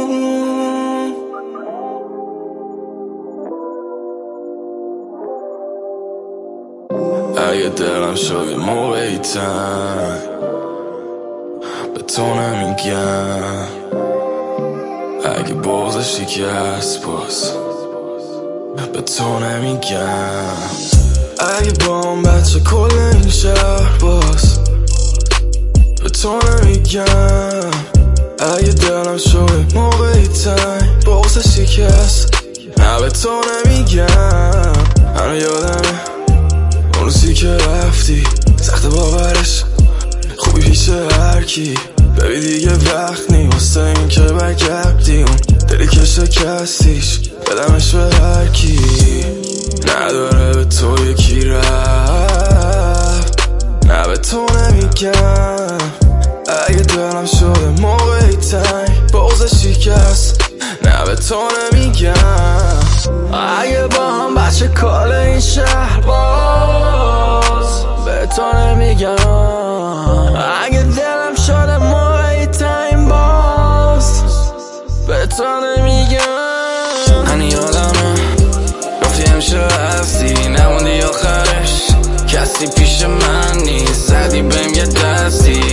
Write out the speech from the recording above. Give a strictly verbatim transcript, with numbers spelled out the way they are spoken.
اگه دلم شد یه موقعی تنگ به تو نمیگم، اگه بغض شکست باز به تو نمیگم، اگه با هم بچه کل این شهر باز به تو نمیگم، اگه دلم شد یه موقعی تنگ بغض شکست نه به تو نمیگم. هنو یادمه اون روزی که رفتی، سخت باورش خوبی پیش هرکی، ببی دیگه وقت نی واسه این که برگردی، اون دلی که شکستیش بدمش به هرکی، نداره به تو یکی رفت نه به تو نمیگم، اگه دلم شده موقعی تنگ بغض شکست نه به تو نمیگم، اگه با هم بچه کال این شهر باز به تو نمیگم، اگه دلم شده موقعی تنگ باز به تو نمیگم. هنی یادمه گفتی همیشه هستی، نموندی آخرش کسی پیش من نیست، زدی بهم یه دستی